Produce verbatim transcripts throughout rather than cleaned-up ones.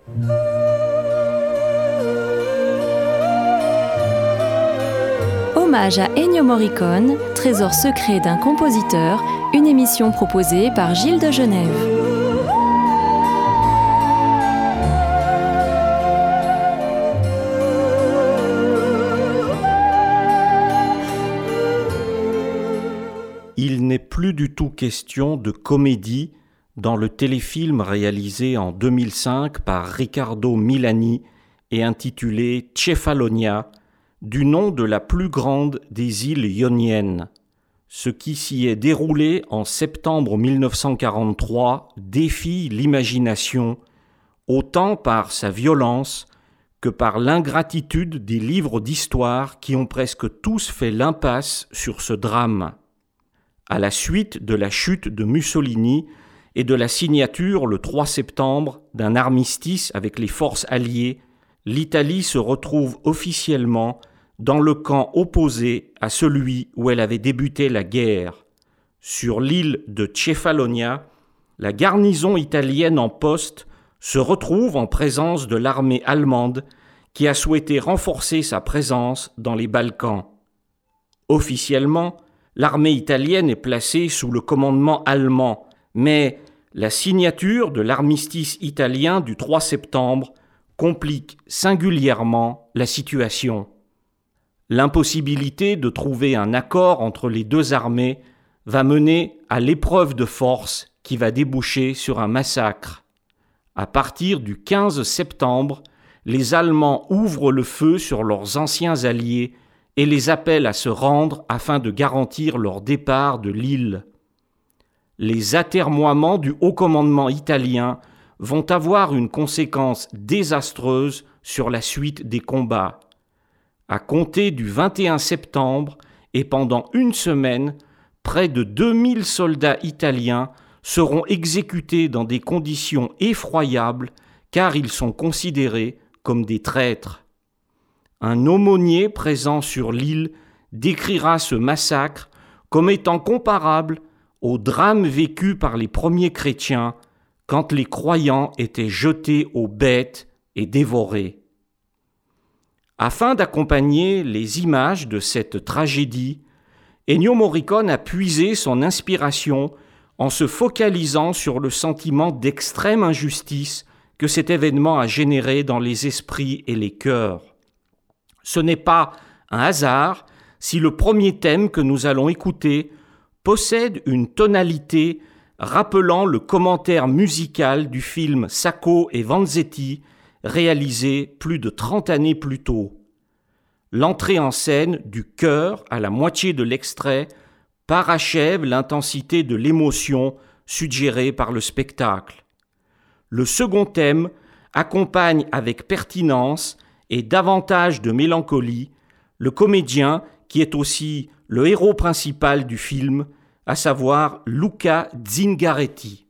Hommage à Ennio Morricone, trésor secret d'un compositeur, une émission proposée par Gilles de Genève. Il n'est plus du tout question de comédie dans le téléfilm réalisé en deux mille cinq par Riccardo Milani et intitulé Cefalonia, du nom de la plus grande des îles ioniennes. Ce qui s'y est déroulé en septembre mille neuf cent quarante-trois défie l'imagination, autant par sa violence que par l'ingratitude des livres d'histoire qui ont presque tous fait l'impasse sur ce drame. À la suite de la chute de Mussolini et de la signature le trois septembre d'un armistice avec les forces alliées, l'Italie se retrouve officiellement dans le camp opposé à celui où elle avait débuté la guerre. Sur l'île de Cefalonia, la garnison italienne en poste se retrouve en présence de l'armée allemande qui a souhaité renforcer sa présence dans les Balkans. Officiellement, l'armée italienne est placée sous le commandement allemand, mais la signature de l'armistice italien du trois septembre complique singulièrement la situation. L'impossibilité de trouver un accord entre les deux armées va mener à l'épreuve de force qui va déboucher sur un massacre. À partir du quinze septembre, les Allemands ouvrent le feu sur leurs anciens alliés et les appellent à se rendre afin de garantir leur départ de l'île. Les atermoiements du haut commandement italien vont avoir une conséquence désastreuse sur la suite des combats. À compter du vingt et un septembre et pendant une semaine, près de deux mille soldats italiens seront exécutés dans des conditions effroyables car ils sont considérés comme des traîtres. Un aumônier présent sur l'île décrira ce massacre comme étant comparable au drame vécu par les premiers chrétiens quand les croyants étaient jetés aux bêtes et dévorés. Afin d'accompagner les images de cette tragédie, Ennio Morricone a puisé son inspiration en se focalisant sur le sentiment d'extrême injustice que cet événement a généré dans les esprits et les cœurs. Ce n'est pas un hasard si le premier thème que nous allons écouter possède une tonalité rappelant le commentaire musical du film Sacco et Vanzetti, réalisé plus de trente années plus tôt. L'entrée en scène du chœur à la moitié de l'extrait parachève l'intensité de l'émotion suggérée par le spectacle. Le second thème accompagne avec pertinence et davantage de mélancolie le comédien qui est aussi le héros principal du film, à savoir Luca Zingaretti.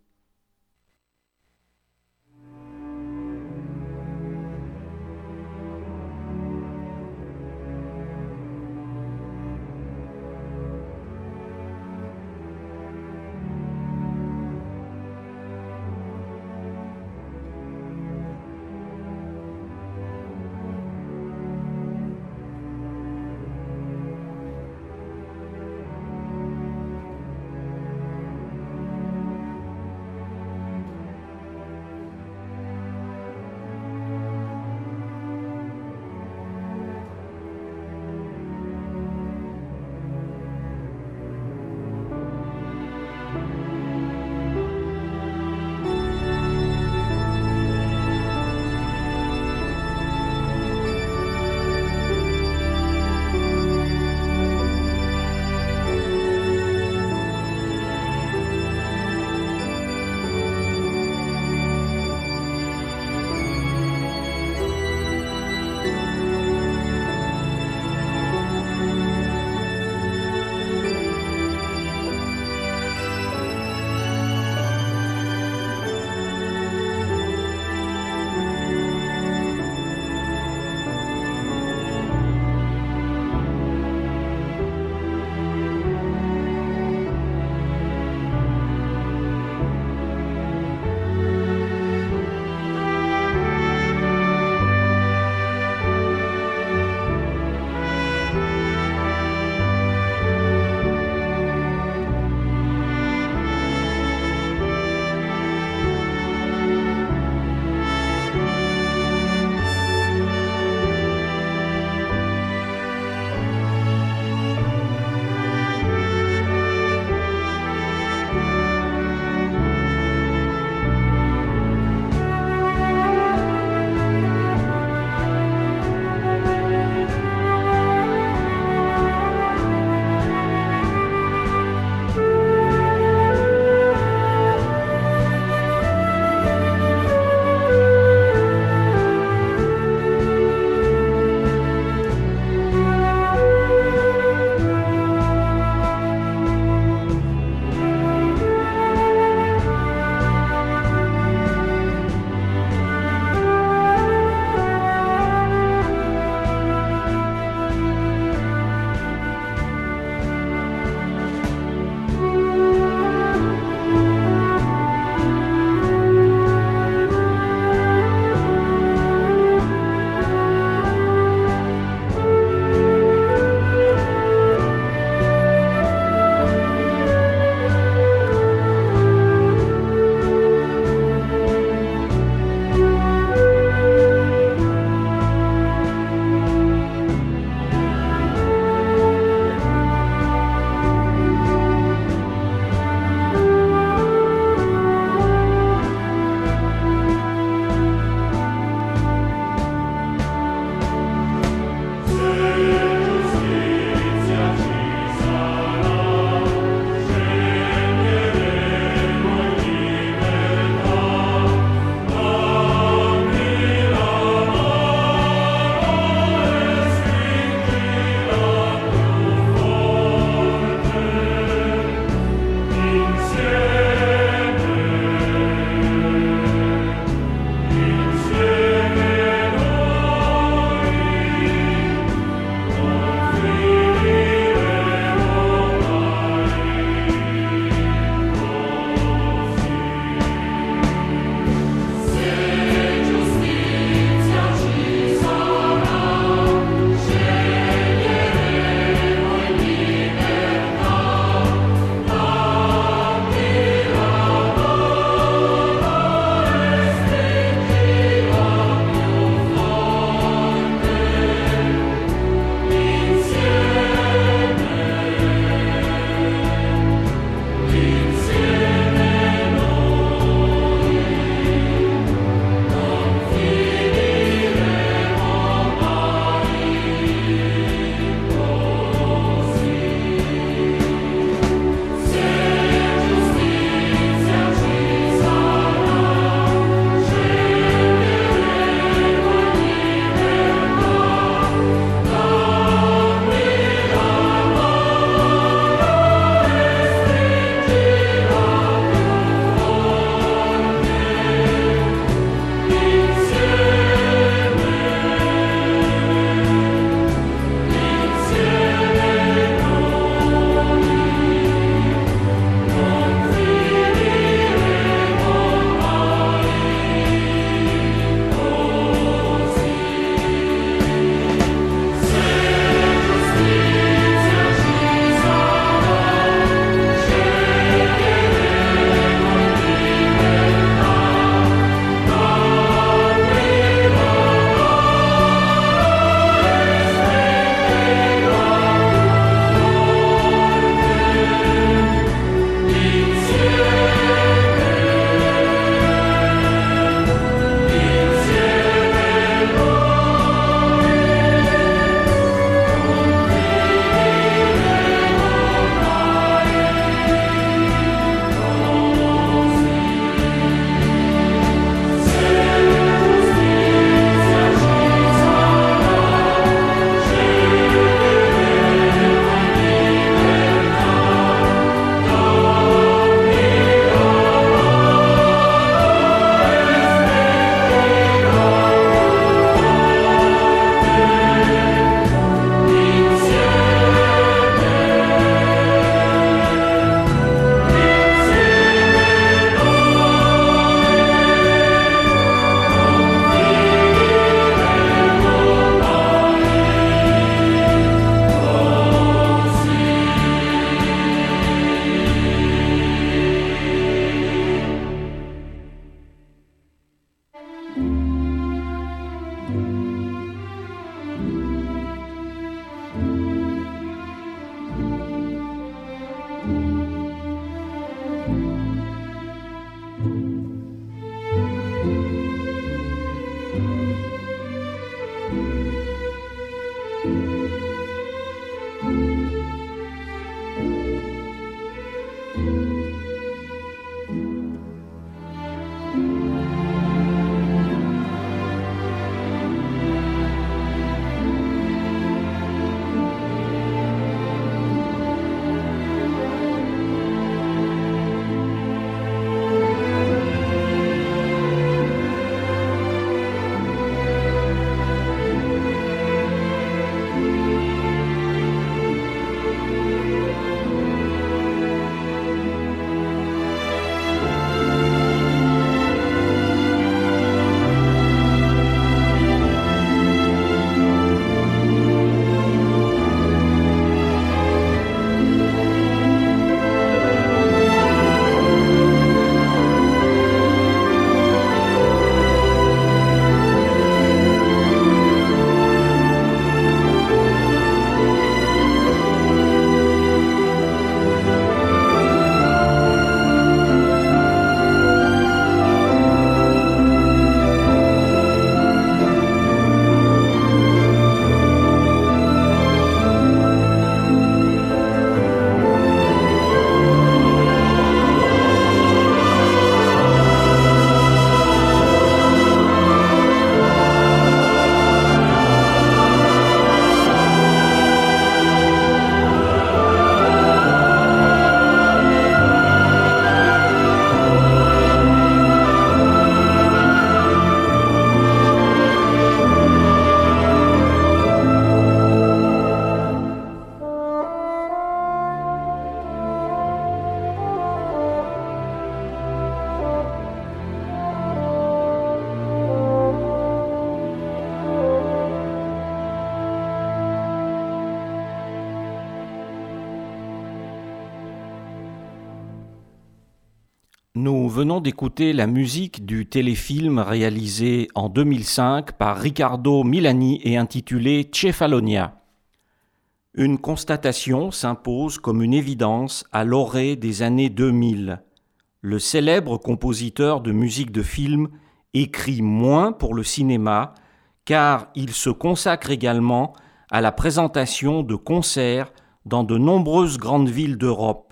Nous venons d'écouter la musique du téléfilm réalisé en deux mille cinq par Riccardo Milani et intitulé Cefalonia. Une constatation s'impose comme une évidence à l'orée des années deux mille. Le célèbre compositeur de musique de film écrit moins pour le cinéma car il se consacre également à la présentation de concerts dans de nombreuses grandes villes d'Europe.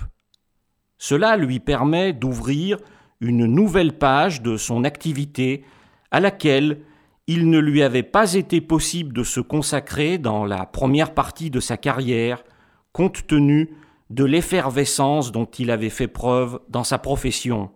Cela lui permet d'ouvrir une nouvelle page de son activité à laquelle il ne lui avait pas été possible de se consacrer dans la première partie de sa carrière, compte tenu de l'effervescence dont il avait fait preuve dans sa profession.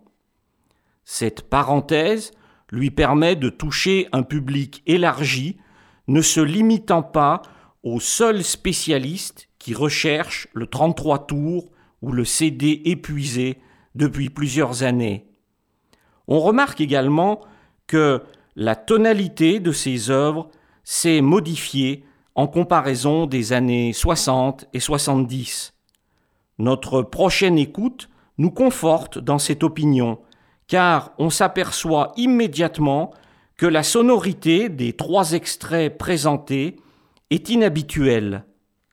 Cette parenthèse lui permet de toucher un public élargi, ne se limitant pas aux seuls spécialistes qui recherchent le trente-trois tours ou le C D épuisé depuis plusieurs années. On remarque également que la tonalité de ses œuvres s'est modifiée en comparaison des années soixante et soixante-dix. Notre prochaine écoute nous conforte dans cette opinion, car on s'aperçoit immédiatement que la sonorité des trois extraits présentés est inhabituelle.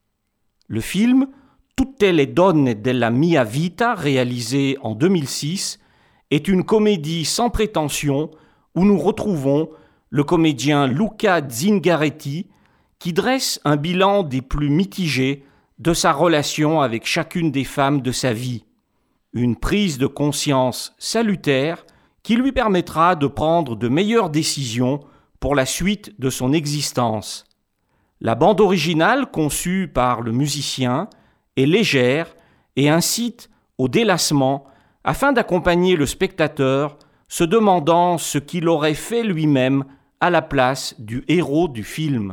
Le film Tutte le donne della mia vita, réalisé en deux mille six, est une comédie sans prétention où nous retrouvons le comédien Luca Zingaretti qui dresse un bilan des plus mitigés de sa relation avec chacune des femmes de sa vie. Une prise de conscience salutaire qui lui permettra de prendre de meilleures décisions pour la suite de son existence. La bande originale conçue par le musicien est légère et incite au délassement afin d'accompagner le spectateur se demandant ce qu'il aurait fait lui-même à la place du héros du film.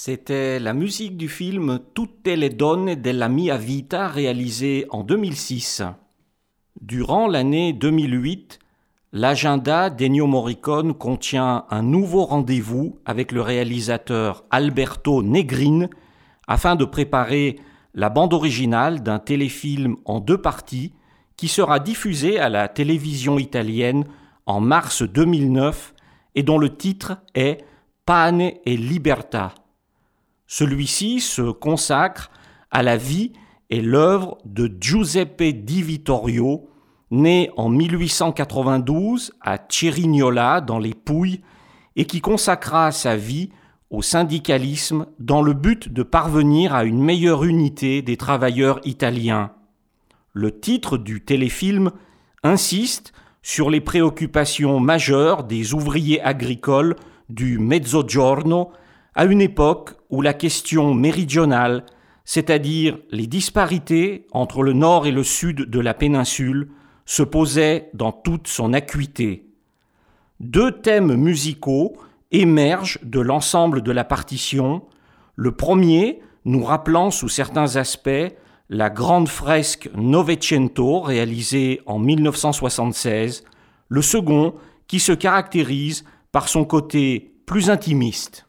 C'était la musique du film Tutte le donne della mia vita réalisé en deux mille six. Durant l'année deux mille huit, l'agenda d'Ennio Morricone contient un nouveau rendez-vous avec le réalisateur Alberto Negrin afin de préparer la bande originale d'un téléfilm en deux parties qui sera diffusé à la télévision italienne en mars deux mille neuf et dont le titre est Pane e Libertà. Celui-ci se consacre à la vie et l'œuvre de Giuseppe Di Vittorio, né en mille huit cent quatre-vingt-douze à Cerignola dans les Pouilles et qui consacra sa vie au syndicalisme dans le but de parvenir à une meilleure unité des travailleurs italiens. Le titre du téléfilm insiste sur les préoccupations majeures des ouvriers agricoles du Mezzogiorno à une époque où la question méridionale, c'est-à-dire les disparités entre le nord et le sud de la péninsule, se posait dans toute son acuité. Deux thèmes musicaux émergent de l'ensemble de la partition, le premier nous rappelant sous certains aspects la grande fresque Novecento réalisée en mille neuf cent soixante-seize, le second qui se caractérise par son côté plus intimiste.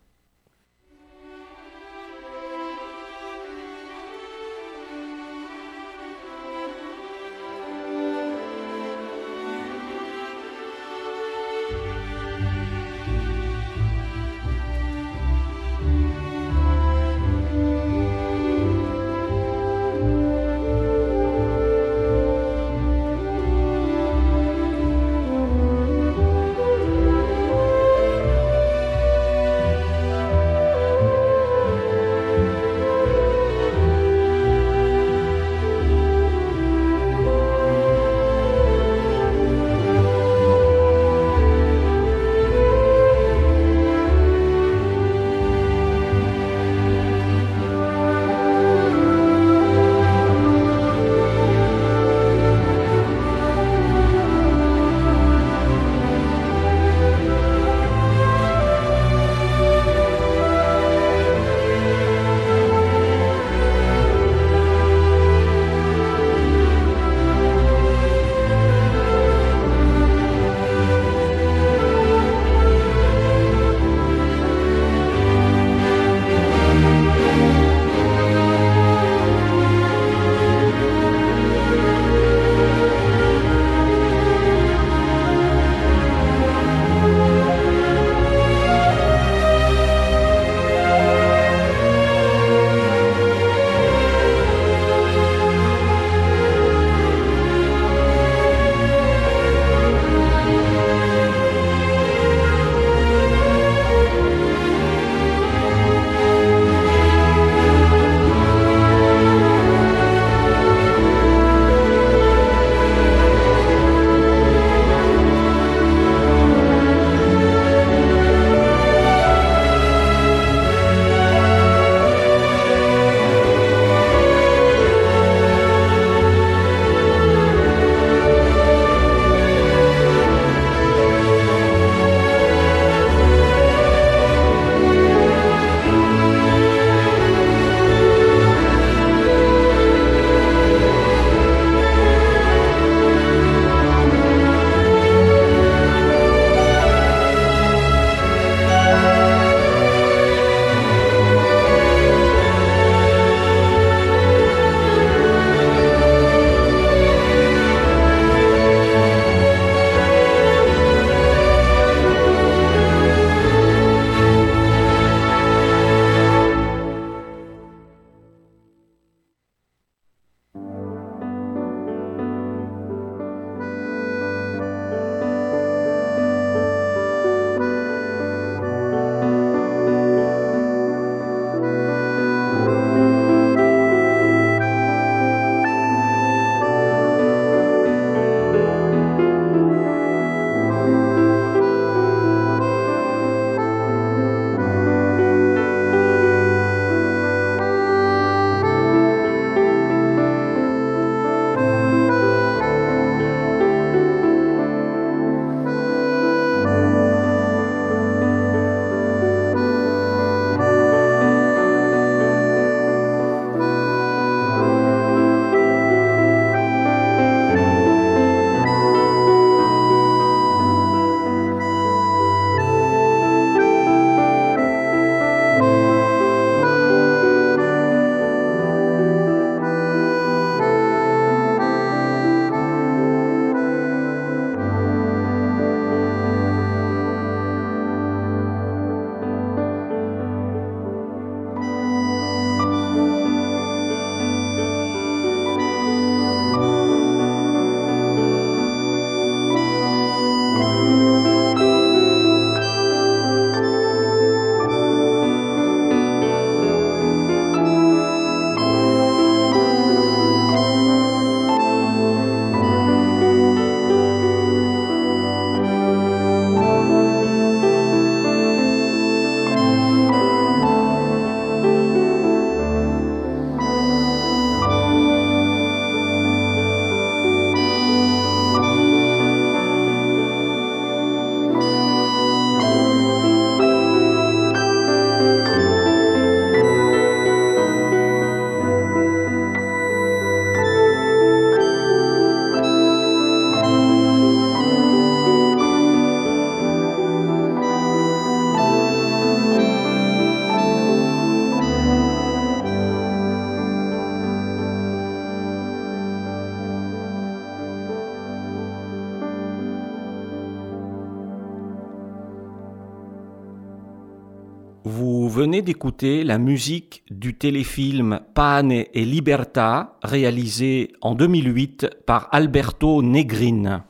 Vous venez d'écouter la musique du téléfilm Pane e Libertà, réalisé en deux mille huit par Alberto Negrin.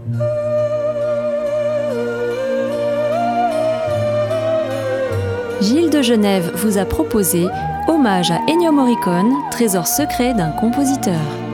Gilles de Genève vous a proposé Hommage à Ennio Morricone, trésor secret d'un compositeur.